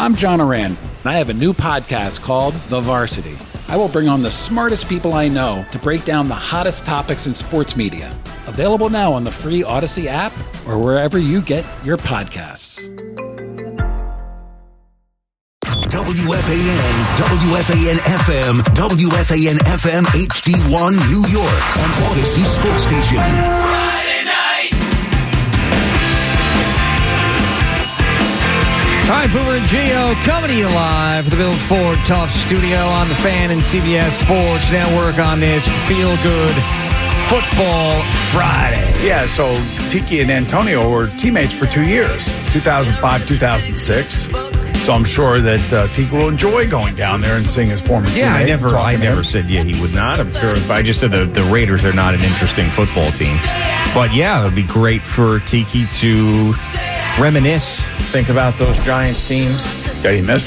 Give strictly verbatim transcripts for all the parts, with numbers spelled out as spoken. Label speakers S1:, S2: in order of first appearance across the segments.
S1: I'm John Oran, and I have a new podcast called The Varsity. I will bring on the smartest people I know to break down the hottest topics in sports media. Available now on the free Odyssey app or wherever you get your podcasts.
S2: W F A N, W F A N F M, W F A N F M H D one New York on Odyssey Sports Station.
S3: Friday night.
S4: All right, Boomer and Gio coming to you live from the Bill Ford Tough Studio on the Fan and C B S Sports Network on this Feel Good Football Friday.
S5: Yeah, so Tiki and Antonio were teammates for two years, two thousand five, two thousand six. So I'm sure that uh, Tiki will enjoy going down there and seeing his former teammate.
S4: Yeah, I never, I never
S5: him.
S4: said yeah he would not. I'm sure. I just said the, the Raiders are not an interesting football team. But yeah, it would be great for Tiki to reminisce, think about those Giants teams.
S5: Yeah, he missed.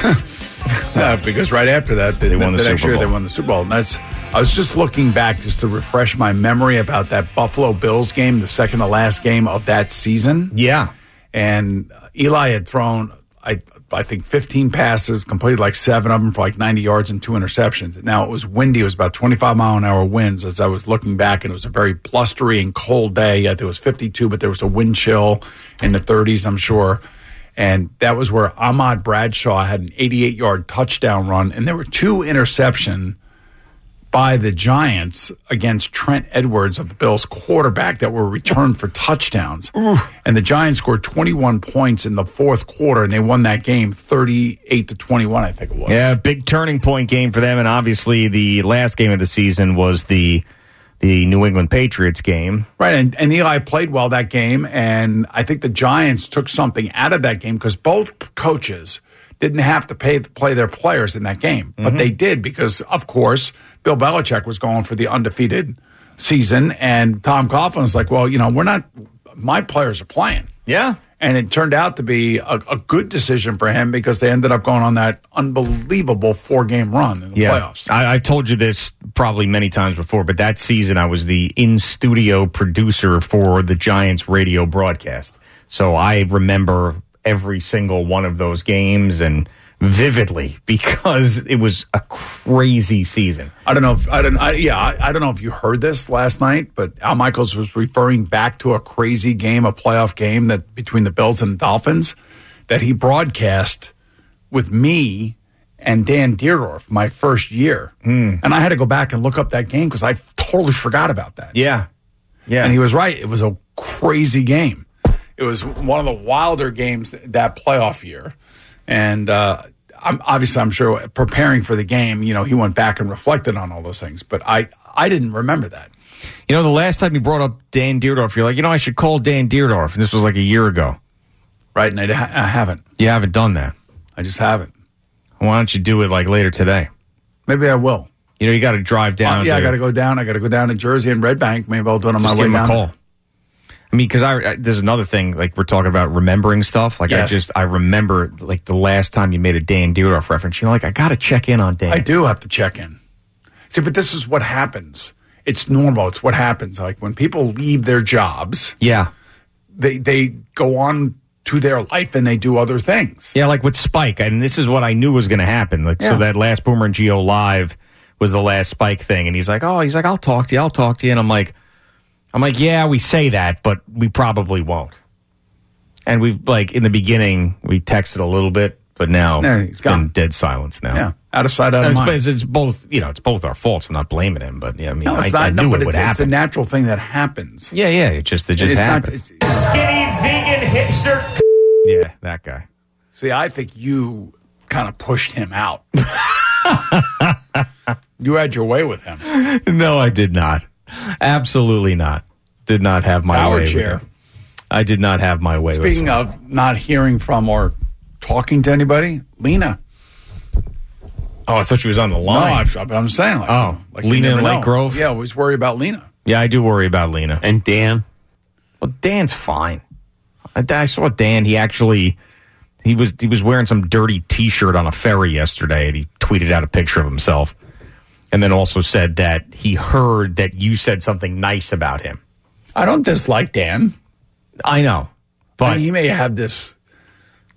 S5: Yeah, because right after that, they,
S4: they won the,
S5: the
S4: Super
S5: next year
S4: Bowl.
S5: they won the Super Bowl. And that's. I was just looking back just to refresh my memory about that Buffalo Bills game, the second to last game of that season.
S4: Yeah,
S5: and Eli had thrown, I. I think fifteen passes, completed like seven of them for like ninety yards and two interceptions. Now, it was windy. It was about twenty-five mile an hour winds as I was looking back, and it was a very blustery and cold day. Yeah, there was fifty-two, but there was a wind chill in the thirties, I'm sure. And that was where Ahmad Bradshaw had an eighty-eight yard touchdown run, and there were two interceptions by the Giants against Trent Edwards of the Bills quarterback that were returned for touchdowns. Ooh. And the Giants scored twenty-one points in the fourth quarter, and they won that game thirty-eight to twenty-one, I think it was.
S4: Yeah, big turning point game for them, and obviously the last game of the season was the the New England Patriots game.
S5: Right, and, and Eli played well that game, and I think the Giants took something out of that game because both coaches didn't have to pay play their players in that game, but mm-hmm. they did because, of course, Bill Belichick was going for the undefeated season, and Tom Coughlin was like, well, you know, we're not – my players are playing.
S4: Yeah.
S5: And it turned out to be a, a good decision for him because they ended up going on that unbelievable four-game run in the
S4: yeah.
S5: playoffs.
S4: I, I've told you this probably many times before, but that season I was the in-studio producer for the Giants radio broadcast. So I remember every single one of those games and – vividly because it was a crazy season.
S5: I don't know if I don't. I, yeah, I, I don't know if you heard this last night, but Al Michaels was referring back to a crazy game, a playoff game that between the Bills and the Dolphins that he broadcast with me and Dan Dierdorf my first year, mm. and I had to go back and look up that game because I totally forgot about that.
S4: Yeah, yeah,
S5: and he was right. It was a crazy game. It was one of the wilder games that playoff year. And uh, I'm obviously, I'm sure, preparing for the game, you know, he went back and reflected on all those things. But I, I didn't remember that.
S4: You know, the last time you brought up Dan Dierdorf, you're like, you know, I should call Dan Dierdorf. And this was like a year ago.
S5: Right, and I, I haven't.
S4: You haven't done that.
S5: I just haven't.
S4: Why don't you do it like later today?
S5: Maybe I will.
S4: You know, you got to drive down.
S5: Uh, yeah,
S4: to,
S5: I got to go down. I got to go down to Jersey and Red Bank. Maybe I'll do it on my way
S4: down. Just give him a call. I mean, because I, I there's another thing, like we're talking about remembering stuff. Like
S5: yes.
S4: I just, I remember like the last time you made a Dan Dierdorf reference, you're like, I got to check in on Dan.
S5: I do have to check in. See, but this is what happens. It's normal. It's what happens. Like when people leave their jobs.
S4: Yeah.
S5: They, they go on to their life and they do other things.
S4: Yeah, like with Spike. And this is what I knew was going to happen. Like, yeah. So that last Boomer and Gio Live was the last Spike thing. And he's like, oh, he's like, I'll talk to you. I'll talk to you. And I'm like, I'm like, yeah, we say that, but we probably won't. And we've, like, in the beginning, we texted a little bit, but now
S5: no,
S4: it's been dead silence now.
S5: Yeah, out of sight, out of
S4: it's,
S5: mind.
S4: It's, it's both, you know, it's both our faults. I'm not blaming him, but, yeah, I mean,
S5: no,
S4: I,
S5: not,
S4: I knew
S5: no,
S4: it would
S5: it's,
S4: happen.
S5: It's a natural thing that happens.
S4: Yeah, yeah, it just, it just
S5: it
S4: happens.
S5: Not,
S3: Skinny, vegan, hipster.
S4: Yeah, that guy.
S5: See, I think you kind of pushed him out. You had your way with him.
S4: No, I did not. Absolutely not. Did not have my
S5: Power
S4: way
S5: chair.
S4: with him. I did not have my way with him.
S5: Speaking of not hearing from or talking to anybody, Lena.
S4: Oh, I thought she was on the line.
S5: No, I'm, I'm saying. Like,
S4: oh,
S5: like
S4: Lena in Lake
S5: know.
S4: Grove?
S5: Yeah, I always worry about Lena.
S4: Yeah, I do worry about Lena.
S6: And Dan?
S4: Well, Dan's fine. I, I saw Dan. He actually, he was he was wearing some dirty T-shirt on a ferry yesterday, and he tweeted out a picture of himself. And then also said that he heard that you said something nice about him.
S5: I don't dislike Dan.
S4: I know. But
S5: I mean, he may have this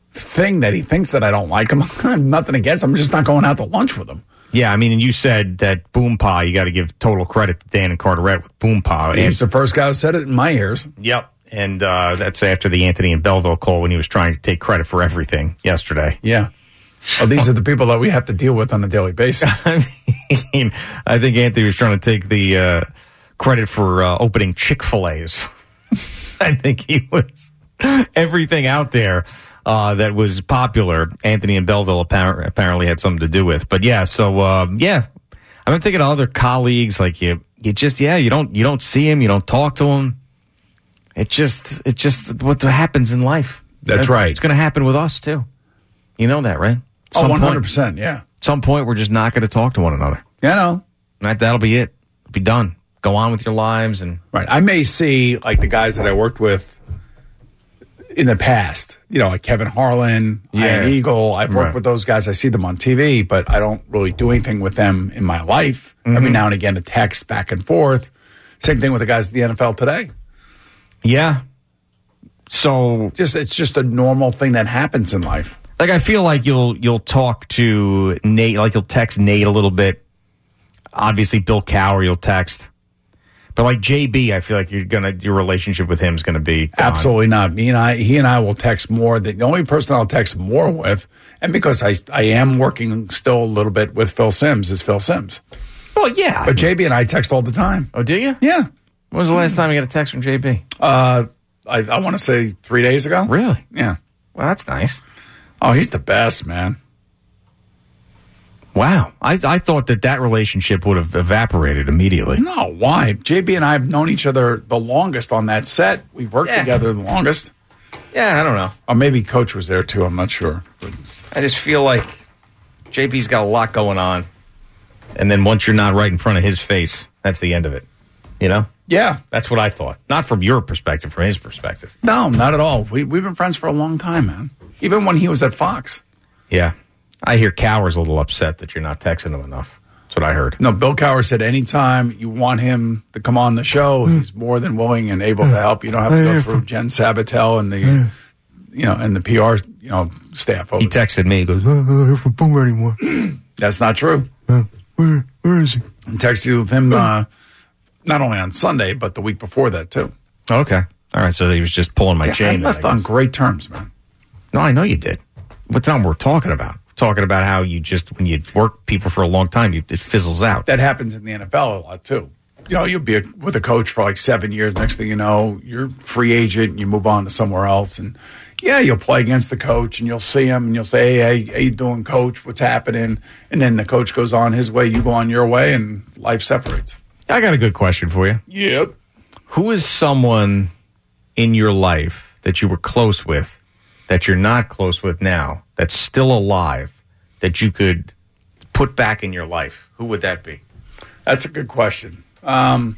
S5: thing that he thinks that I don't like him. I have nothing against him. I'm just not going out to lunch with him.
S4: Yeah, I mean, and you said that Boompah, you got to give total credit to Dan and Carteret with Boompah.
S5: He was the first guy who said it in my ears.
S4: Yep. And uh, that's after the Anthony and Belleville call when he was trying to take credit for everything yesterday.
S5: Yeah. Oh, these are the people that we have to deal with on a daily basis.
S4: I mean, I think Anthony was trying to take the uh, credit for uh, opening Chick-fil-A's. I think he was everything out there uh, that was popular. Anthony and Belleville appar- apparently had something to do with. But yeah, so um, yeah, I've been thinking of other colleagues like you. You just yeah, you don't you don't see him, you don't talk to him. It just it just what happens in life.
S5: That's right.
S4: It's going to happen with us too. You know that, right? At
S5: Oh, one hundred percent.
S4: point,
S5: Yeah.
S4: At some point, we're just not going to talk to one another.
S5: Yeah, I know.
S4: That, that'll be it. It'll be done. Go on with your lives. And
S5: Right. I may see like the guys that I worked with in the past, you know, like Kevin Harlan,
S4: Yeah.
S5: Ian Eagle. I've worked
S4: Right.
S5: with those guys. I see them on T V, but I don't really do anything with them in my life.
S4: Mm-hmm.
S5: Every now and again, a text back and forth. Same thing with the guys at the N F L today.
S4: yeah. So,
S5: Just it's just a normal thing that happens in life.
S4: like, I feel like you'll you'll talk to Nate, like you'll text Nate a little bit. Obviously, Bill Cowher, you'll text. But like J B, I feel like you're gonna your relationship with him is gonna be gone.
S5: Absolutely not. Me and I, he and I will text more. The, the only person I'll text more with, and because I I am working still a little bit with Phil Simms, is Phil Simms.
S4: Well, yeah.
S5: But J B and I text all the time.
S4: oh, do you?
S5: Yeah.
S4: When was the last time you got a text from J B?
S5: Uh, I, I want to say three days ago.
S4: Really?
S5: Yeah.
S4: Well, that's nice.
S5: Oh, he's the best, man.
S4: Wow. I I thought that that relationship would have evaporated immediately.
S5: No, why? J B and I have known each other the longest on that set. We've worked
S4: Yeah.
S5: together the longest.
S4: Yeah, I don't know.
S5: Or maybe Coach was there too. I'm not sure. But
S4: I just feel like J B's got a lot going on. And then once you're not right in front of his face, that's the end of it. You know?
S5: yeah.
S4: That's what I thought. Not from your perspective, from his perspective.
S5: No, not at all. We, we've been friends for a long time, man. Even when he was at Fox.
S4: Yeah. I hear Cowher's a little upset that you're not texting him enough. That's what I heard.
S5: No, Bill Cowher said anytime you want him to come on the show, he's more than willing and able to help. You don't have to go through Jen Sabatel and the, you know, and the P R, you know, staff. Over
S4: He
S5: there.
S4: texted me. He goes, I don't hear from Boomer anymore.
S5: That's not true.
S4: Where, where is he?
S5: I texted with him uh, not only on Sunday, but the week before that, too.
S4: Okay. All right. So he was just pulling my
S5: Yeah,
S4: chain.
S5: I
S4: then,
S5: left
S4: I
S5: on
S4: guess.
S5: great terms, man.
S4: No, I know you did. But that's not what we're talking about. We're talking about how you just, when you work people for a long time, you, it fizzles out.
S5: That happens in the N F L a lot, too. You know, you'll be a, with a coach for like seven years. Next thing you know, you're free agent and you move on to somewhere else. And yeah, you'll play against the coach and you'll see him and you'll say, hey, how, how you doing, coach? What's happening? And then the coach goes on his way, you go on your way, and life separates.
S4: I got a good question for you.
S5: Yep.
S4: Who is someone in your life that you were close with that you're not close with now, that's still alive, that you could put back in your life? Who would that be?
S5: That's a good question. Um,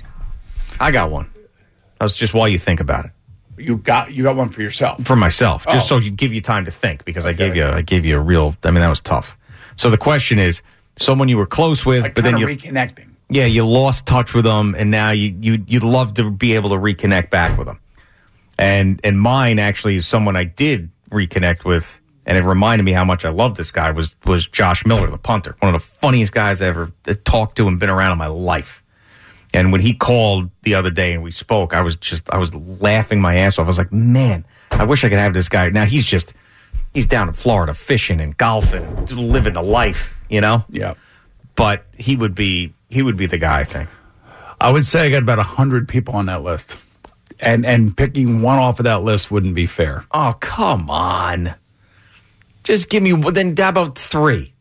S4: I got one. That's just while you think about it.
S5: you got you got one for yourself.
S4: For myself, just
S5: Oh.
S4: so you give you time to think, because I
S5: Okay.
S4: gave you I gave you a real, I mean, that was tough. So the question is, someone you were close with,
S5: Like
S4: but then
S5: kinda
S4: you
S5: reconnecting.
S4: yeah, you lost touch with them, and now you, you you'd love to be able to reconnect back with them. And and mine actually is someone I did reconnect with, and it reminded me how much I loved this guy. Was was Josh Miller, the punter, one of the funniest guys I ever talked to and been around in my life. And when he called the other day and we spoke, I was just I was laughing my ass off. I was like, man, I wish I could have this guy. Now he's just he's down in Florida fishing and golfing, and living the life, you know.
S5: Yeah.
S4: But he would be he would be the guy, I think.
S5: I would say I got about a hundred people on that list. And and picking one off of that list wouldn't be fair.
S4: Oh, come on. Just give me, then how about three?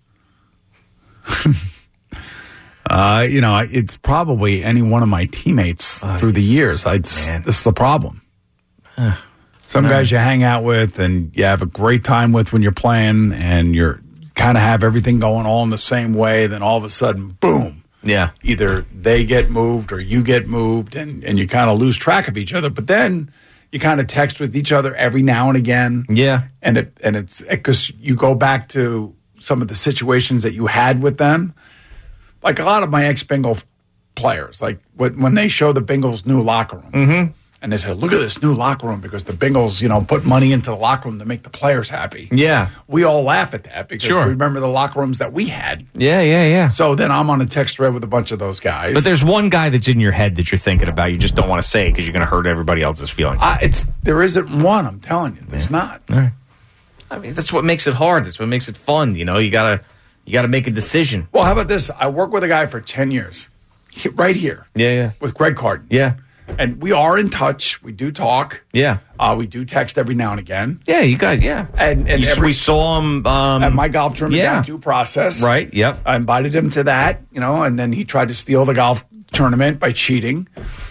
S5: Uh, you know, it's probably any one of my teammates
S4: Oh,
S5: through the years. I,
S4: man.
S5: this is the problem. Some guys you hang out with and you have a great time with when you're playing, and you're kind of have everything going all in the same way. Then all of a sudden, boom.
S4: Yeah.
S5: Either they get moved or you get moved, and, and you kind of lose track of each other. But then you kind of text with each other every now and again.
S4: Yeah.
S5: And it and it's because you go back to some of the situations that you had with them. Like a lot of my ex-Bengal players, like when, when they show the Bengals' new locker room, And they said, look at this new locker room because the Bengals, you know, put money into the locker room to make the players happy.
S4: Yeah.
S5: We all laugh at that because
S4: Sure.
S5: we remember the locker rooms that we had.
S4: Yeah, yeah, yeah.
S5: So then I'm on a text thread with a bunch of those guys.
S4: But there's one guy that's in your head that you're thinking about. You just don't want to say because you're going to hurt everybody else's feelings.
S5: Uh, it's There isn't one, I'm telling you. There's
S4: Yeah.
S5: not.
S4: All right. I mean, that's what makes it hard. That's what makes it fun. You know, you got to you got to make a decision.
S5: Well, how about this? I worked with a guy for ten years, he- right here.
S4: Yeah, yeah.
S5: With Greg Carton.
S4: Yeah.
S5: And we are in touch. We do talk.
S4: Yeah.
S5: Uh, we do text every now and again.
S4: Yeah, you guys, yeah.
S5: And, and
S4: You-
S5: every,
S4: we saw him um,
S5: at my golf tournament
S4: yeah.
S5: down due process.
S4: Right, yep.
S5: I invited him to that, you know, and then he tried to steal the golf tournament by cheating.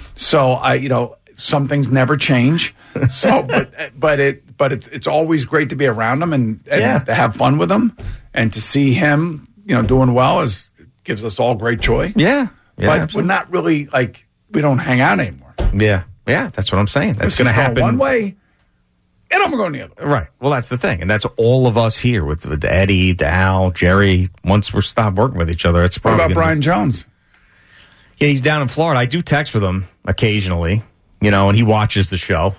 S5: So I, you know, some things never change. So, but but it but it, it's always great to be around him and, and
S4: Yeah.
S5: to have fun with him and to see him, you know, doing well is gives us all great joy.
S4: Yeah. yeah
S5: but
S4: absolutely.
S5: we're not really like we don't hang out anymore.
S4: Yeah. Yeah, that's what I'm saying. That's going to happen.
S5: one way, and I'm going the other way.
S4: Right. Well, that's the thing. And that's all of us here with, with Eddie, Al, Jerry. Once we're stopped working with each other, it's
S5: What
S4: probably
S5: about
S4: gonna
S5: Brian
S4: be,
S5: Jones?
S4: Yeah, he's down in Florida. I do text with him occasionally, you know, and he watches the show.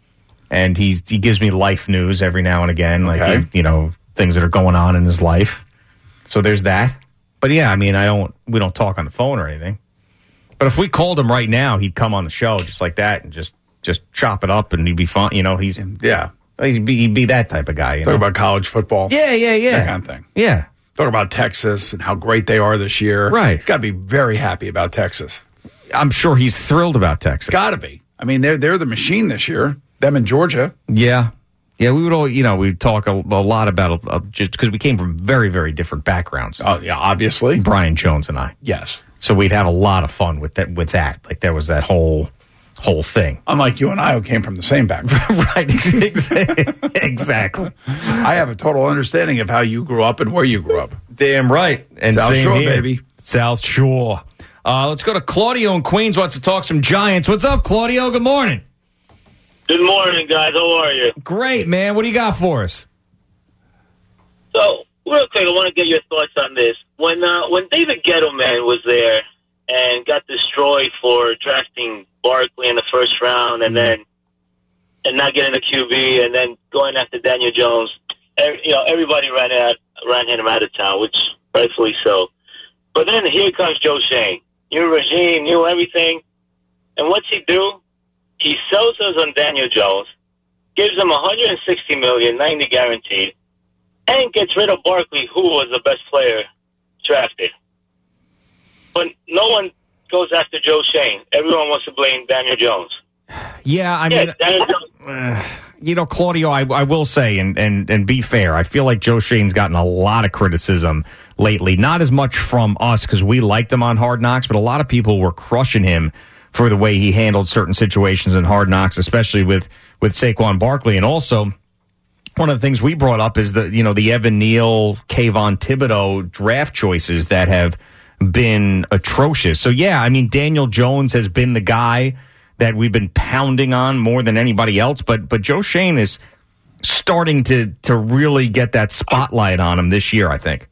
S4: And he's he gives me life news every now and again, like,
S5: Okay.
S4: he- you know, things that are going on in his life. So there's that. But yeah, I mean, I don't, we don't talk on the phone or anything. But if we called him right now, he'd come on the show just like that and just, just chop it up and he'd be fun. You know, he's,
S5: Yeah.
S4: he'd be, he'd be that type of guy. You
S5: Talk
S4: know?
S5: about college football.
S4: Yeah, yeah, yeah.
S5: That kind of thing.
S4: Yeah.
S5: Talk about Texas and how great they are this year.
S4: Right.
S5: Got to be very happy about Texas.
S4: I'm sure he's thrilled about Texas.
S5: Got to be. I mean, they're they're the machine this year. Them in Georgia.
S4: Yeah. Yeah, we would all, you know, we talk a, a lot about, uh, just because we came from very, very different backgrounds.
S5: Oh yeah, obviously.
S4: Brian Jones and I.
S5: Yes.
S4: So we'd have a lot of fun with that, with that. Like, there was that whole, whole thing.
S5: Unlike you and I, who came from the same background.
S4: Right. Exactly.
S5: I have a total understanding of how you grew up and where you grew up.
S4: Damn right. And
S5: South
S4: same
S5: Shore,
S4: here.
S5: baby.
S4: South Shore. Uh, let's go to Claudio in Queens. Wants to talk some Giants. What's up, Claudio? Good morning.
S6: Good morning, guys. How are you?
S4: Great, man. What do you got for us?
S6: So, real quick, I want to get your thoughts on this. When uh, when David Gettleman was there and got destroyed for drafting Barkley in the first round, and then and not getting a Q B, and then going after Daniel Jones, every, you know, everybody ran out, ran him out of town, which rightfully so. But then here comes Joe Schoen, new regime, new everything, and what's he do? He sells us on Daniel Jones, gives him one hundred sixty million dollars, ninety guaranteed, and gets rid of Barkley, who was the best player drafted. But no one goes after Joe Schoen. Everyone wants to blame Daniel Jones.
S4: Yeah, I
S6: Yeah,
S4: mean,
S6: Daniel Jones.
S4: uh, you know, Claudio, I, I will say, and, and, and be fair, I feel like Joe Schoen's gotten a lot of criticism lately. Not as much from us because we liked him on Hard Knocks, but a lot of people were crushing him for the way he handled certain situations in Hard Knocks, especially with, with Saquon Barkley. And also, one of the things we brought up is the, you know, the Evan Neal, Kayvon Thibodeau draft choices that have been atrocious. So, yeah, I mean, Daniel Jones has been the guy that we've been pounding on more than anybody else, but but Joe Schoen is starting to to really get that spotlight on him this year, I think.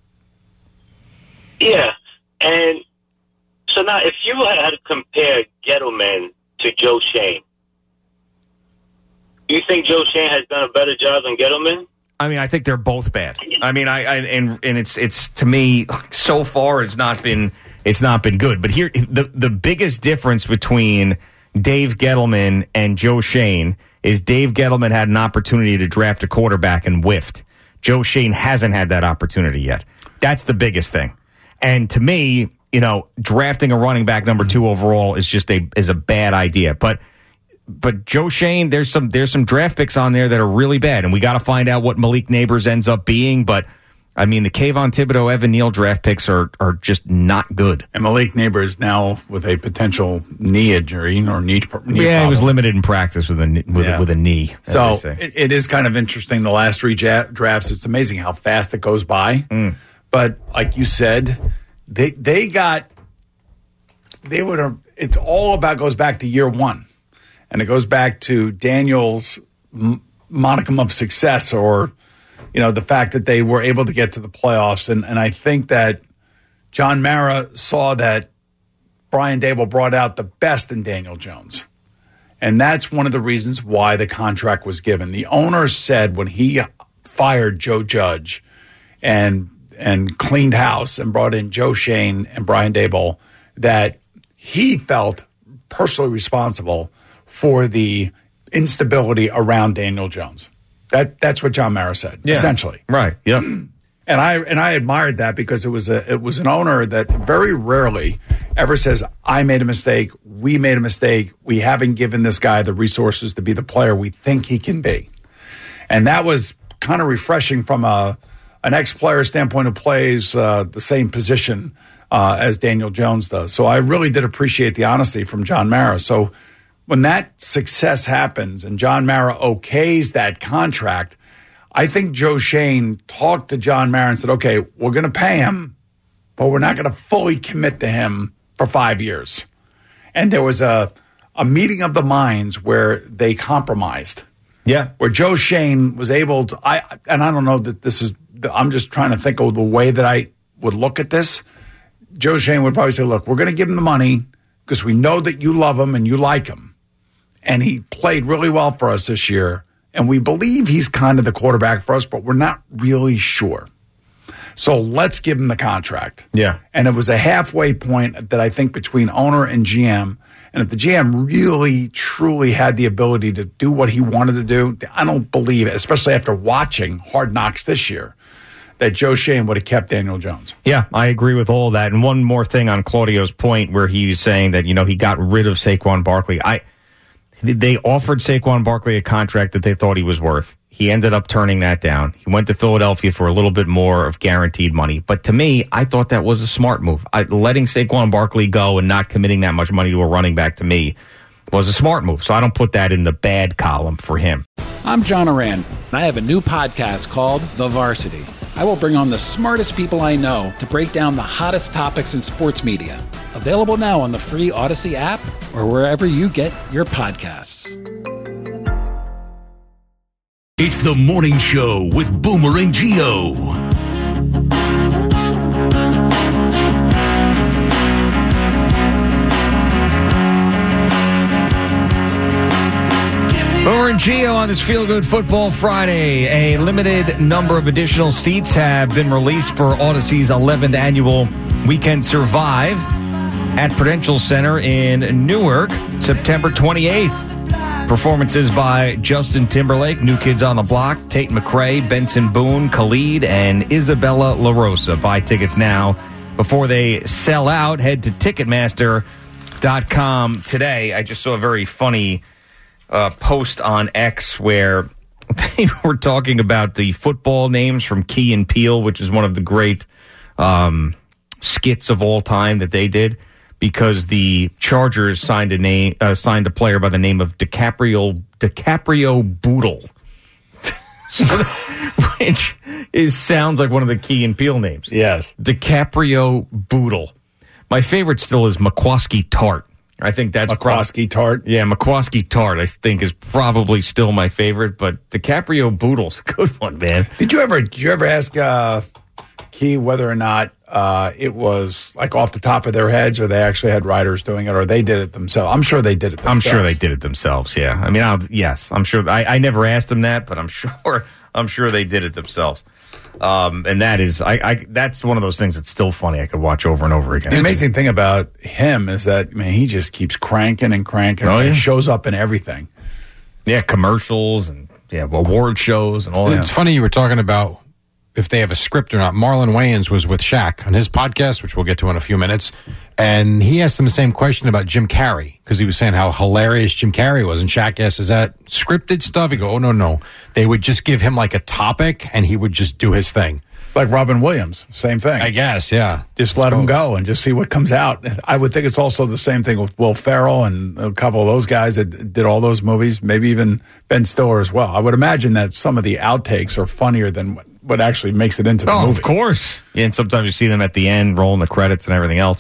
S6: Yeah, and so now if you had to compare Gettleman to Joe Schoen, do you think Joe Schoen has done a better job than Gettleman?
S4: I mean, I think they're both bad. I mean, I, I and and it's it's to me so far it's not been it's not been good. But here the the biggest difference between Dave Gettleman and Joe Schoen is Dave Gettleman had an opportunity to draft a quarterback and whiffed. Joe Schoen hasn't had that opportunity yet. That's the biggest thing. And to me, you know, drafting a running back number two overall is just a is a bad idea. But but Joe Schoen, there's some there's some draft picks on there that are really bad, and we got to find out what Malik Neighbors ends up being. But I mean, the Kayvon Thibodeau, Evan Neal draft picks are are just not good.
S5: And Malik Neighbors now with a potential knee injury or knee, knee
S4: Yeah, he was
S5: problem.
S4: limited in practice with a with,
S5: Yeah.
S4: a, with a knee. as
S5: So
S4: they say.
S5: it, it is kind of interesting. The last three ja- drafts, it's amazing how fast it goes by.
S4: Mm.
S5: But like you said, they they got they would have. It's all about goes back to year one, and it goes back to Daniel's m- modicum of success, or you know the fact that they were able to get to the playoffs. And and I think that John Mara saw that Brian Dable brought out the best in Daniel Jones. And that's one of the reasons why the contract was given. The owner said when he fired Joe Judge and and cleaned house and brought in Joe Schoen and Brian Daboll, that he felt personally responsible for the instability around Daniel Jones. That that's what John Mara said,
S4: yeah.
S5: essentially.
S4: Right. Yep.
S5: And I and I admired that because it was a it was an owner that very rarely ever says, I made a mistake, we made a mistake, we haven't given this guy the resources to be the player we think he can be. And that was kind of refreshing from a an ex-player standpoint who plays uh, the same position uh, as Daniel Jones does. So I really did appreciate the honesty from John Mara. So when that success happens and John Mara okays that contract, I think Joe Schoen talked to John Mara and said, okay, we're going to pay him, but we're not going to fully commit to him for five years. And there was a, a meeting of the minds where they compromised.
S4: Yeah.
S5: Where Joe Schoen was able to, I and I don't know that this is, I'm just trying to think of the way that I would look at this. Joe Schoen would probably say, look, we're going to give him the money because we know that you love him and you like him. And he played really well for us this year. And we believe he's kind of the quarterback for us, but we're not really sure. So let's give him the contract.
S4: Yeah.
S5: And it was a halfway point that I think between owner and G M. And if the G M really, truly had the ability to do what he wanted to do, I don't believe, especially after watching Hard Knocks this year, that Joe Schoen would have kept Daniel Jones.
S4: Yeah, I agree with all that. And one more thing on Claudio's point where he was saying that, you know, he got rid of Saquon Barkley. I They offered Saquon Barkley a contract that they thought he was worth. He ended up turning that down. He went to Philadelphia for a little bit more of guaranteed money. But to me, I thought that was a smart move. I, letting Saquon Barkley go and not committing that much money to a running back, to me, was a smart move. So I don't put that in the bad column for him.
S1: I'm John Oran, and I have a new podcast called The Varsity. I will bring on the smartest people I know to break down the hottest topics in sports media. Available now on the free Odyssey app or wherever you get your podcasts.
S2: It's the morning show with Boomer and Gio.
S4: Boomer and Gio on this Feel Good Football Friday. A limited number of additional seats have been released for Odyssey's eleventh annual Weekend Survive at Prudential Center in Newark, September twenty-eighth. Performances by Justin Timberlake, New Kids on the Block, Tate McRae, Benson Boone, Khalid, and Isabella La Rosa. Buy tickets now before they sell out. Head to Ticketmaster dot com today. I just saw a very funny uh, post on X where they were talking about the football names from Key and Peele, which is one of the great um, skits of all time that they did. Because the Chargers signed a name, uh, signed a player by the name of DiCaprio DiCaprio Boodle, so, which is sounds like one of the Key and Peele names.
S5: Yes,
S4: DiCaprio Boodle. My favorite still is McQuasky Tart. I think that's
S5: McQuasky
S4: prob-
S5: Tart.
S4: Yeah, McQuasky Tart. I think is probably still my favorite, but DiCaprio Boodle's a good one, man.
S5: Did you ever? Did you ever ask uh, Key whether or not uh, it was like off the top of their heads, or they actually had writers doing it, or they did it themselves? I'm sure they did it themselves.
S4: I'm sure they did it themselves. Yeah, I mean, I'll, yes, I'm sure. I, I never asked them that, but I'm sure. I'm sure they did it themselves. Um, and that is, I, I, that's one of those things that's still funny. I could watch over and over again.
S5: The amazing thing about him is that, man, he just keeps cranking and cranking.
S4: Oh, yeah?
S5: He shows up in everything.
S4: Yeah, commercials and yeah, award shows and all that.
S7: It's funny you were talking about if they have a script or not. Marlon Wayans was with Shaq on his podcast, which we'll get to in a few minutes, and he asked him the same question about Jim Carrey, because he was saying how hilarious Jim Carrey was, and Shaq asked, is that scripted stuff? He go, oh, no, no. They would just give him like a topic, and he would just do his thing.
S5: It's like Robin Williams, same thing.
S7: I guess, yeah.
S5: Just let him go and just see what comes out. I would think it's also the same thing with Will Ferrell and a couple of those guys that did all those movies, maybe even Ben Stiller as well. I would imagine that some of the outtakes are funnier than what what actually makes it into the
S4: oh,
S5: movie.
S4: Of course. Yeah, and sometimes you see them at the end, rolling the credits and everything else.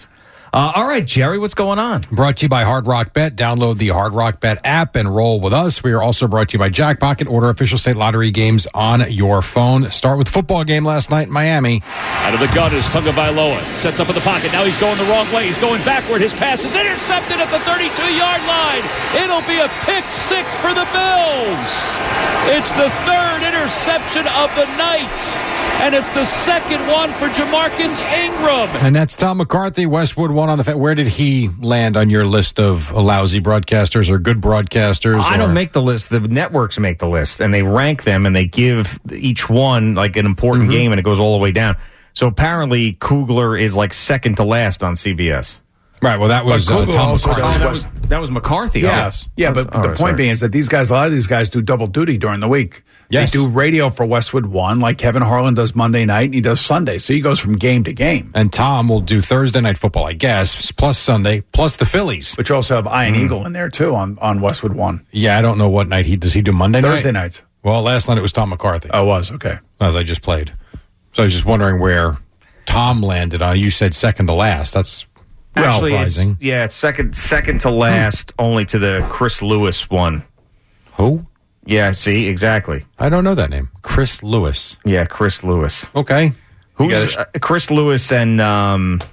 S4: Uh, all right, Jerry, what's going on?
S7: Brought to you by Hard Rock Bet. Download the Hard Rock Bet app and roll with us. We are also brought to you by Jackpocket. Order official state lottery games on your phone. Start with the football game last night in Miami.
S8: Out of the gun is Tagovailoa. Sets up in the pocket. Now he's going the wrong way. He's going backward. His pass is intercepted at the thirty-two-yard line. It'll be a pick six for the Bills. It's the third interception of the night, and it's the second one for Jamarcus Ingram.
S7: And that's Tom McCarthy, Westwood One on the. Fa- Where did he land on your list of lousy broadcasters or good broadcasters?
S4: I
S7: or?
S4: don't make the list. The networks make the list, and they rank them, and they give each one like an important mm-hmm. game, and it goes all the way down. So apparently, Kugler is like second to last on C B S.
S7: Right. Well, that was uh, Tom McCarthy.
S4: Oh, that, was, that was McCarthy.
S5: Yeah,
S4: yes.
S5: yeah. But, but oh, the point sorry. being is that these guys, a lot of these guys, do double duty during the week.
S7: Yes.
S5: They do radio for Westwood One, like Kevin Harlan does Monday night, and he does Sunday. So he goes from game to game.
S7: And Tom will do Thursday night football, I guess, plus Sunday, plus the Phillies.
S5: But you also have Iron mm. Eagle in there too on, on Westwood One.
S7: Yeah, I don't know what night he does. He do Monday night?
S5: Thursday nights.
S7: Well, last night it was Tom McCarthy.
S5: Oh, it was okay.
S7: As I just played. So I was just wondering where Tom landed on. You said second to last. That's.
S4: Actually,
S7: well,
S4: it's, yeah, it's second second to last, hmm. only to the Chris Lewis one.
S7: Who?
S4: Yeah, see, exactly.
S7: I don't know that name. Chris Lewis.
S4: Yeah, Chris Lewis.
S7: Okay.
S4: Who's uh, Chris Lewis and um,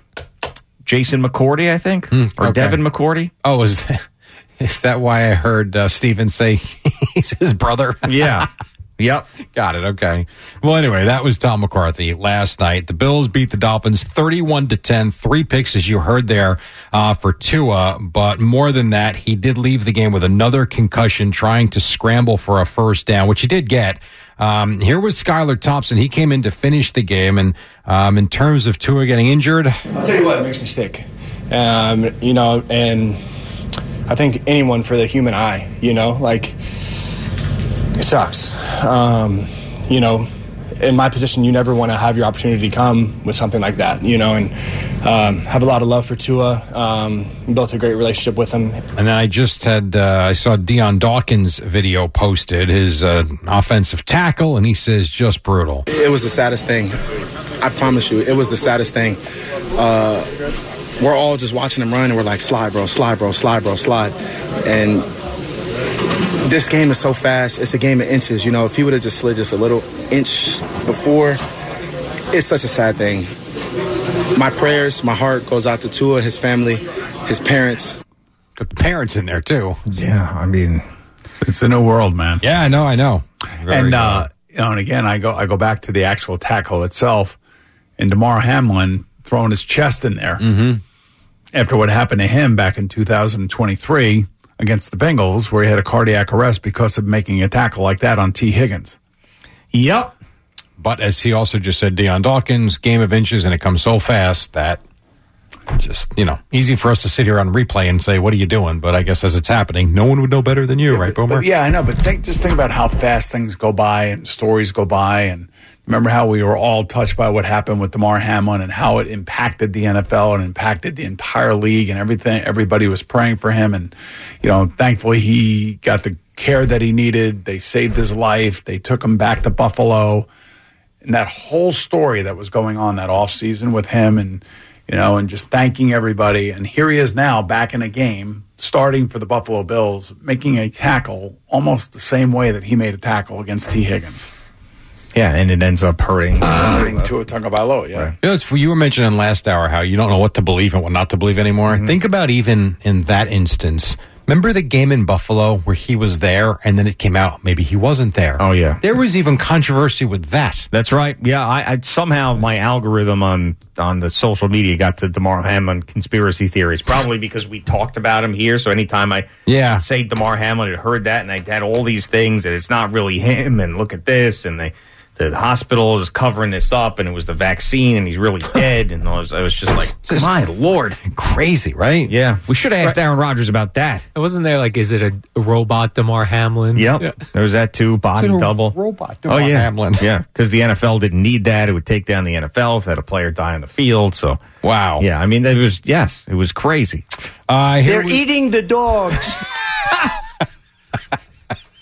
S4: Jason McCourty, I think? Hmm, or okay. Devin McCourty?
S7: Oh, is that, is that why I heard uh, Steven say he's his brother?
S4: Yeah. Yep.
S7: Got it. Okay. Well, anyway, that was Tom McCarthy last night. The Bills beat the Dolphins thirty-one to ten. Three picks, as you heard there, uh, for Tua. But more than that, he did leave the game with another concussion, trying to scramble for a first down, which he did get. Um, here was Skylar Thompson. He came in to finish the game. And um, in terms of Tua getting injured,
S9: I'll tell you what, it makes me sick. Um, you know, and I think anyone for the human eye, you know, like, it sucks. Um, you know, in my position, you never want to have your opportunity come with something like that, you know, and um, have a lot of love for Tua. Um, built a great relationship with him.
S7: And I just had, uh, I saw Dion Dawkins' video posted, his uh, offensive tackle, and he says just brutal.
S10: It was the saddest thing. I promise you, it was the saddest thing. Uh, we're all just watching him run, and we're like, slide, bro, slide, bro, slide, bro, slide. And this game is so fast. It's a game of inches. You know, if he would have just slid just a little inch before, it's such a sad thing. My prayers, my heart goes out to Tua, his family, his parents.
S7: Got the parents in there, too.
S5: Yeah, I mean, it's a new world, man.
S7: Yeah, I know, I know. Very
S5: and, uh, you know, and again, I go I go back to the actual tackle itself, and Damar Hamlin throwing his chest in there
S7: mm-hmm.
S5: after what happened to him back in two thousand twenty-three against the Bengals, where he had a cardiac arrest because of making a tackle like that on T. Higgins.
S4: Yep.
S7: But as he also just said, Dion Dawkins, game of inches, and it comes so fast that it's just, you know, easy for us to sit here on replay and say, what are you doing? But I guess as it's happening, no one would know better than you, yeah, right, Boomer?
S5: But, yeah, I know, but think, just think about how fast things go by and stories go by. And remember how we were all touched by what happened with Damar Hamlin and how it impacted the N F L and impacted the entire league and everything. Everybody was praying for him. And, you know, thankfully he got the care that he needed. They saved his life. They took him back to Buffalo. And that whole story that was going on that offseason with him and, you know, and just thanking everybody. And here he is now back in a game, starting for the Buffalo Bills, making a tackle almost the same way that he made a tackle against T. Higgins.
S4: Yeah, and it ends up hurting.
S5: Uh, hurting Tua Tagovailoa, yeah. Right.
S7: You know, it's, you were mentioning last hour how you don't know what to believe and what not to believe anymore. Mm-hmm. Think about even in that instance. Remember the game in Buffalo where he was there and then it came out maybe he wasn't there?
S4: Oh, yeah.
S7: There was even controversy with that.
S4: That's right. Yeah, I, I somehow my algorithm on, on the social media got to Damar Hamlin conspiracy theories, probably because we talked about him here. So anytime I
S7: yeah.
S4: say Damar Hamlin, I heard that and I had all these things and it's not really him and look at this and they... The hospital is covering this up, and it was the vaccine, and he's really dead. And I was, I was just like, my Lord.
S7: Crazy, right?
S4: Yeah. We should have asked Aaron Rodgers about that.
S11: Wasn't there, like, is it a, a robot Damar Hamlin?
S4: Yep.
S11: Yeah.
S4: There was that, too. Body double.
S7: Robot Damar
S4: oh, yeah.
S7: Hamlin.
S4: Yeah, because the N F L didn't need that. It would take down the N F L if they had a player die on the field. So,
S7: wow.
S4: Yeah, I mean, it was, yes, it was crazy.
S7: Uh,
S4: They're we- eating the dogs.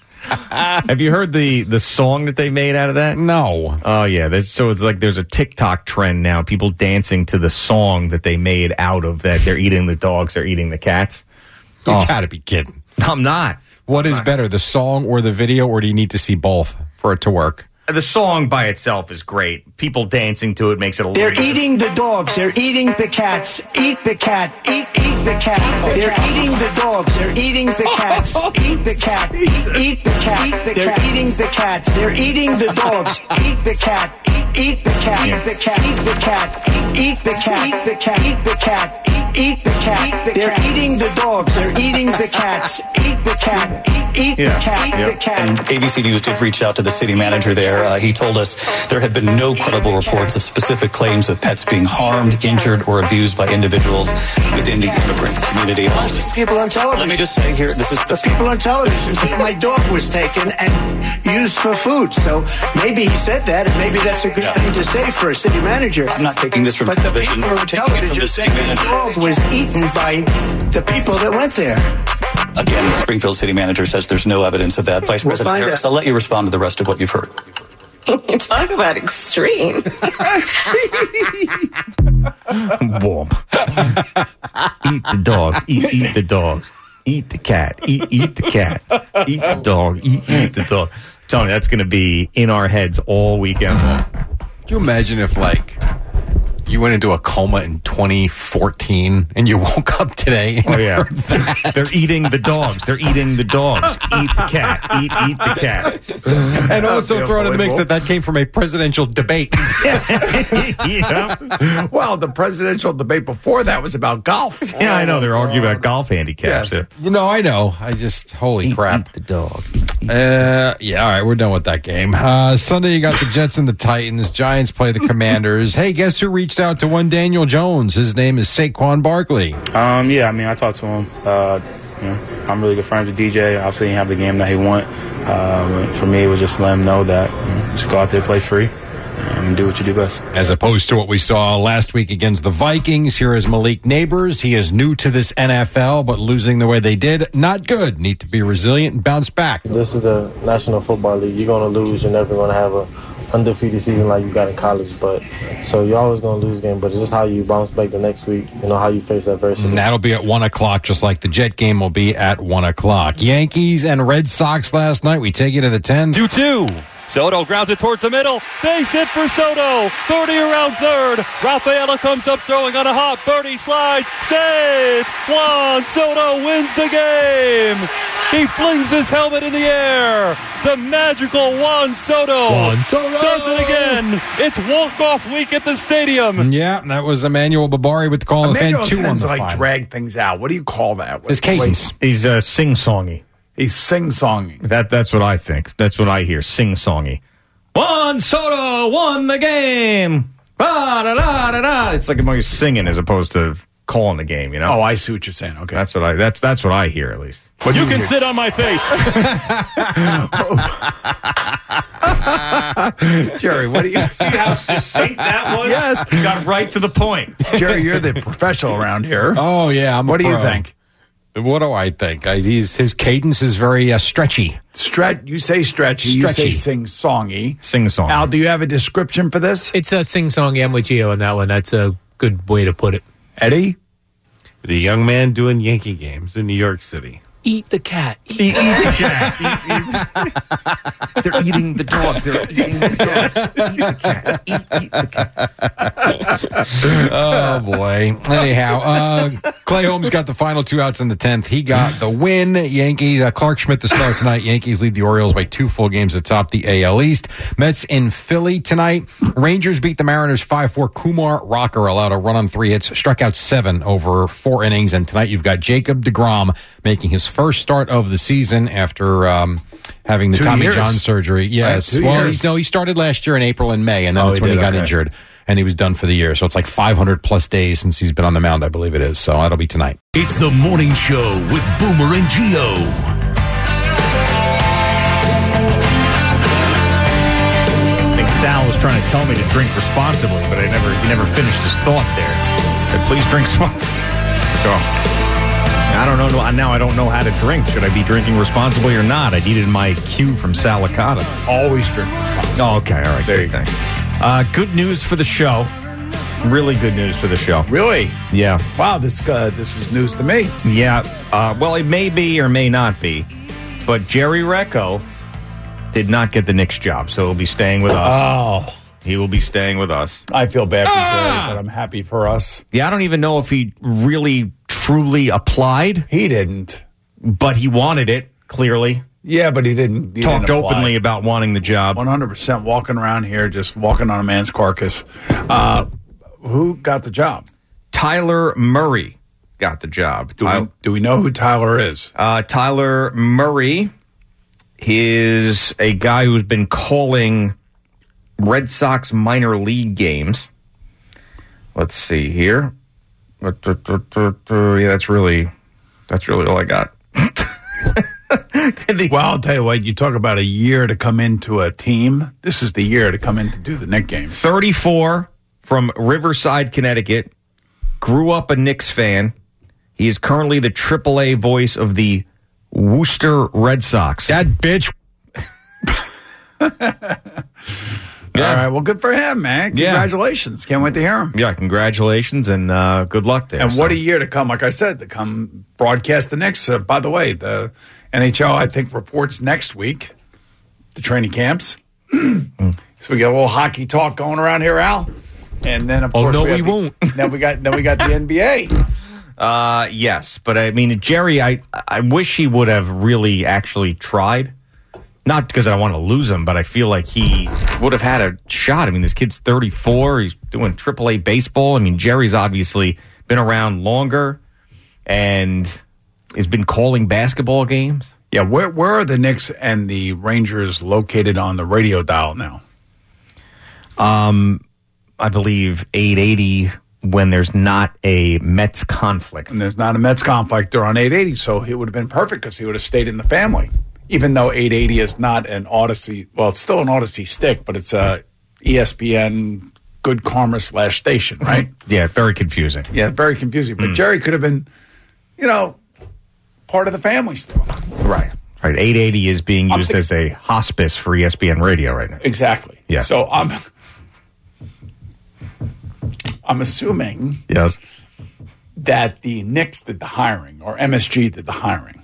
S4: Have you heard the the song that they made out of that?
S7: No.
S4: Oh yeah. There's, so it's like there's a TikTok trend now. People dancing to the song that they made out of that. They're eating the dogs. They're eating the cats.
S7: You
S4: Oh.
S7: gotta be kidding.
S4: I'm not.
S7: What is better, the song or the video, or do you need to see both for it to work?
S4: The song by itself is great. People dancing to it makes it a little
S12: They're
S4: bit.
S12: eating the dogs. They're eating the cats. Eat the cat. Eat, eat the cat. They're eating the dogs. They're eating the cats. Eat the cat. Eat, eat the cat. They're eating the cats. They're eating the dogs. Eat the cat. Eat, eat the cat. Eat the cat. Eat the cat. Eat the cat. Eat the cat. Eat the cat. Eat the cat. They're eating the dogs. They're eating the cats. Eat the cat. Eat the cat. Eat the cat.
S13: And A B C News did reach out to the city manager there. Uh, he told us there had been no credible reports of specific claims of pets being harmed, injured, or abused by individuals within the immigrant community.
S12: Most people on television.
S13: Let me just say here, this is
S12: the people on television said my dog was taken and used for food. So maybe he said that, and maybe that's a good
S13: Yeah.
S12: thing to say for a city manager.
S13: I'm not taking this from
S12: but
S13: television.
S12: The people
S13: I'm
S12: on
S13: taking it from
S12: television
S13: the
S12: said
S13: city
S12: the
S13: manager.
S12: dog was eaten by the people that went there.
S13: Again, the Springfield city manager says there's no evidence of that. Vice
S12: We'll
S13: President
S12: find
S13: Harris,
S12: out.
S13: I'll let you respond to the rest of what you've heard.
S14: You talk about extreme.
S4: Boom. Eat the dogs. Eat, eat the dogs. Eat the cat. Eat, eat the cat. Eat the dog. Eat, eat the dog. I'm telling you, that's going to be in our heads all weekend long.
S7: Could you imagine if, like, you went into a coma in twenty fourteen and you woke up today? And
S4: Oh, yeah.
S7: heard that?
S4: They're eating the dogs. They're eating the dogs. Eat the cat. Eat, eat the cat.
S7: And also throw in the mix that that came from a presidential debate.
S4: Yeah.
S5: Well, the presidential debate before that was about golf.
S4: Yeah, I know. They're arguing about golf handicaps.
S5: Yes.
S7: You know, I know. I just, holy crap.
S4: Eat the dog.
S7: Uh, yeah, all right, we're done with that game. Uh, Sunday, you got the Jets and the Titans. Giants play the Commanders. Hey, guess who reached out to one Daniel Jones? His name is Saquon Barkley.
S15: Um, yeah, I mean, I talked to him. Uh, you know, I'm really good friends with D J. Obviously, he didn't have the game that he wanted. Um, for me, it was just to let him know that you know, just go out there, play free, and do what you do best.
S7: As opposed to what we saw last week against the Vikings, here is Malik Neighbors. He is new to this N F L, but losing the way they did, not good. Need to be resilient and bounce back.
S16: This is the National Football League. You're going to lose. You're never going to have a undefeated season like you got in college. But so you're always going to lose game, but it's just how you bounce back the next week, you know, how you face adversity.
S7: And that'll be at one o'clock, just like the Jet game will be at one o'clock. Yankees and Red Sox last night. We take you to the tenth.
S8: two two. Soto grounds it towards the middle. Base hit for Soto. Birdie around third. Rafaela comes up throwing on a hop. Birdie slides. Save. Juan Soto wins the game. He flings his helmet in the air. The magical Juan Soto.
S7: Juan Soto.
S8: Does it again. It's walk-off week at the stadium.
S7: Yeah, that was Emmanuel Babari with the call of the fan
S5: Emmanuel
S7: two on
S5: tends
S7: the
S5: to like
S7: final.
S5: drag things out. What do you call that?
S7: His cadence.
S4: He's uh, sing-songy.
S5: He's sing-songing.
S4: That, that's what I think. That's what I hear. Sing-songy. Juan Soto won the game. Ba, da, da, da, da. It's like he's singing as opposed to calling the game, you know?
S5: Oh, I see what you're saying. Okay.
S4: That's what I that's that's what I hear at least.
S8: You can sit on my face.
S5: Jerry, what do you
S4: See how succinct that was?
S5: Yes.
S4: He got right to the point.
S5: Jerry, you're the professional around here.
S7: Oh, yeah. I'm a
S5: What do you
S7: pro.
S5: think?
S7: What do I think? I, he's, his cadence is very uh, stretchy.
S5: Stretch. You say stretchy. You
S7: Stretchy.
S5: say sing-songy.
S4: Sing-song.
S5: Al, do you have a description for this?
S11: It's a sing-song. I'm with Gio on that one. That's a good way to put it.
S5: Eddie?
S17: The young man doing Yankee games in New York City.
S11: Eat the cat. Eat,
S4: Eat, eat the cat. Eat, eat. They're eating the dogs. They're eating the dogs. Eat the cat. Eat, eat the cat.
S7: Oh, boy. Anyhow, uh, Clay Holmes got the final two outs in the tenth. He got the win. Yankees, uh, Clark Schmidt to start tonight. Yankees lead the Orioles by two full games atop the A L East. Mets in Philly tonight. Rangers beat the Mariners five four. Kumar Rocker allowed a run on three hits, struck out seven over four innings. And tonight you've got Jacob deGrom making his first start of the season after um, having the
S5: Two
S7: Tommy
S5: years.
S7: John surgery. Yes.
S5: Right, two
S7: well,
S5: years.
S7: he, no, he started last year in April and May, and then
S5: Oh,
S7: that's
S5: he
S7: when he
S5: did,
S7: got
S5: okay.
S7: injured. And he was done for the year. So it's like five hundred plus days since he's been on the mound, I believe it is. So that'll be tonight.
S2: It's the morning show with Boomer and Gio.
S4: I think Sal was trying to tell me to drink responsibly, but I never he never finished his thought there. Said, please drink responsibly. Go. I don't know. Now I don't know how to drink. Should I be drinking responsibly or not? I needed my cue from Sal Licata.
S5: Always drink responsibly.
S4: Oh, okay. All right.
S5: There you
S4: go. Uh, good news for the show. Really good news for the show.
S5: Really?
S4: Yeah.
S5: Wow, this uh, this is news to me.
S4: Yeah. Uh, well, it may be or may not be, but Jerry Recco did not get the Knicks job, so he'll be staying with us.
S5: Oh.
S4: He will be staying with us.
S5: I feel bad for
S4: Ah!
S5: Jerry, but I'm happy for us.
S4: Yeah, I don't even know if he really, truly applied.
S5: He didn't.
S4: But he wanted it, clearly.
S5: Yeah, but he didn't. He
S4: Talked
S5: didn't
S4: openly about wanting the job.
S5: one hundred percent walking around here, just walking on a man's carcass. Uh, who got the job?
S4: Tyler Murray got the job.
S5: Do, we, do we know who Tyler is?
S4: Uh, Tyler Murray is a guy who's been calling Red Sox minor league games. Let's see here. Yeah, that's really, that's really all I got.
S5: Well, I'll tell you what, you talk about a year to come into a team. This is the year to come in to do the Knicks game.
S4: thirty-four from Riverside, Connecticut. Grew up a Knicks fan. He is currently the triple A voice of the Worcester Red Sox.
S7: That bitch.
S5: Yeah. All right, well, good for him, man. Congratulations. Yeah. Can't wait to hear him.
S4: Yeah, congratulations and uh, good luck there.
S5: And
S4: so.
S5: what a year to come, like I said, to come broadcast the Knicks. Uh, by the way, the N H L, I think, reports next week, the training camps. So we got a little hockey talk going around here, Al. And then, of
S4: Oh,
S5: course,
S4: no,
S5: we,
S4: we
S5: have the-
S4: won't.
S5: Then we got then we got the N B A.
S4: Uh, yes, but I mean, Jerry, I, I wish he would have really actually tried. Not because I want to lose him, but I feel like he would have had a shot. I mean, this kid's thirty-four. He's doing triple A baseball. I mean, Jerry's obviously been around longer and has been calling basketball games.
S5: Yeah, where where are the Knicks and the Rangers located on the radio dial now?
S4: Um, I believe eight eighty when there's not a Mets conflict.
S5: And there's not a Mets conflict. They're on eight eighty, so it would have been perfect because he would have stayed in the family. Even though eight eighty is not an Odyssey, well, it's still an Odyssey stick, but it's a E S P N Good Karma slash station, right?
S4: Yeah, very confusing.
S5: Yeah, very confusing. But
S4: Mm.
S5: Jerry could have been, you know, part of the family still.
S4: Right. Right. eight eighty is being
S5: I'm
S4: used
S5: think-
S4: as a hospice for E S P N radio right now.
S5: Exactly.
S4: Yeah.
S5: So I'm, I'm assuming
S4: Yes.
S5: that the Knicks did the hiring or M S G did the hiring.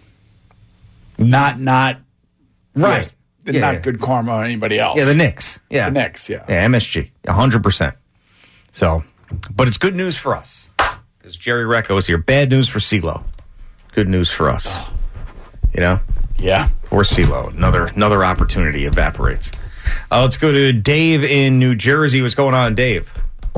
S5: Not, not,
S4: Right.
S5: yes,
S4: Yeah,
S5: not
S4: yeah.
S5: Good Karma or anybody else.
S4: Yeah, the Knicks. Yeah.
S5: The Knicks, yeah.
S4: Yeah, M S G. one hundred percent. So, but it's good news for us because Jerry Recco is here. Bad news for CeeLo. Good news for us. You know?
S5: Yeah.
S4: Poor CeeLo. Another, another opportunity evaporates. Uh, let's go to Dave in New Jersey. What's going on, Dave?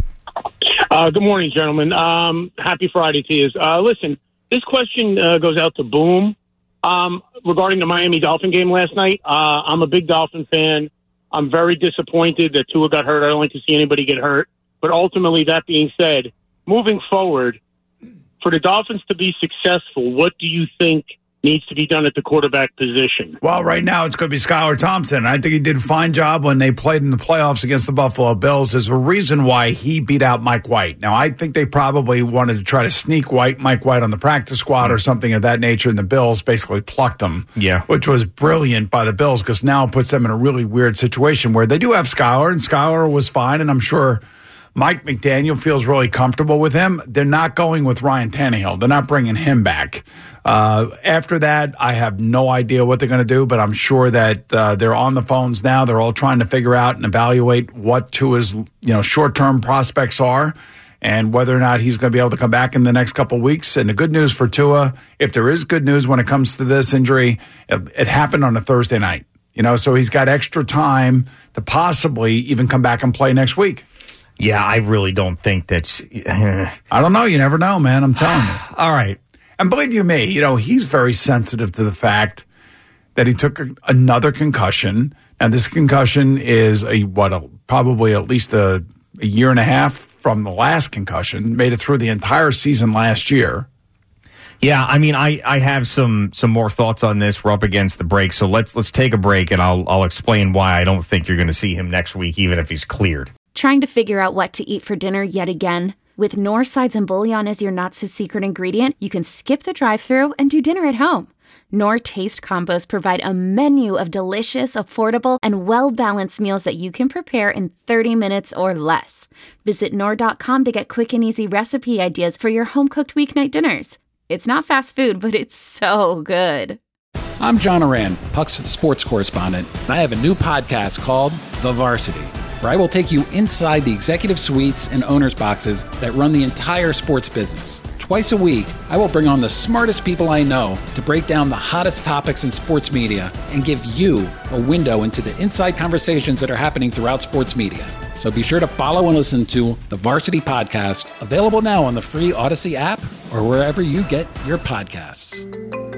S18: Uh, good morning, gentlemen. Um, happy Friday to you. Uh, listen, this question uh, goes out to Boom um, regarding the Miami Dolphin game last night. Uh, I'm a big Dolphin fan. I'm very disappointed that Tua got hurt. I don't like to see anybody get hurt. But ultimately, that being said, moving forward, for the Dolphins to be successful, what do you think needs to be done at the quarterback position?
S5: Well, right now it's going to be Skylar Thompson. I think he did a fine job when they played in the playoffs against the Buffalo Bills. There's a reason why he beat out Mike White. Now, I think they probably wanted to try to sneak White, Mike White on the practice squad or something of that nature, and the Bills basically plucked him.
S4: Yeah.
S5: Which was brilliant by the Bills because now it puts them in a really weird situation where they do have Skylar, and Skylar was fine, and I'm sure Mike McDaniel feels really comfortable with him. They're not going with Ryan Tannehill. They're not bringing him back. Uh, after that, I have no idea what they're going to do, but I'm sure that uh, they're on the phones now. They're all trying to figure out and evaluate what Tua's, you know, short-term prospects are and whether or not he's going to be able to come back in the next couple of weeks. And the good news for Tua, if there is good news when it comes to this injury, it, it happened on a Thursday night. You know, so he's got extra time to possibly even come back and play next week.
S4: Yeah, I really don't think that's. Uh,
S5: I don't know. You never know, man. I'm telling you.
S4: All right.
S5: And believe you me, you know, he's very sensitive to the fact that he took a, another concussion. And this concussion is a what, a, probably at least a, a year and a half from the last concussion. Made it through the entire season last year.
S4: Yeah, I mean, I, I have some some more thoughts on this. We're up against the break, so let's let's take a break, and I'll I'll explain why I don't think you're going to see him next week, even if he's cleared.
S19: Trying to figure out what to eat for dinner yet again? With Knorr sides and bouillon as your not-so-secret ingredient, you can skip the drive-thru and do dinner at home. Knorr Taste Combos provide a menu of delicious, affordable, and well-balanced meals that you can prepare in thirty minutes or less. Visit Knorr dot com to get quick and easy recipe ideas for your home-cooked weeknight dinners. It's not fast food, but it's so good.
S1: I'm John Oran, Puck's sports correspondent, and I have a new podcast called The Varsity, where I will take you inside the executive suites and owners' boxes that run the entire sports business. Twice a week, I will bring on the smartest people I know to break down the hottest topics in sports media and give you a window into the inside conversations that are happening throughout sports media. So be sure to follow and listen to The Varsity Podcast, available now on the free Odyssey app or wherever you get your podcasts.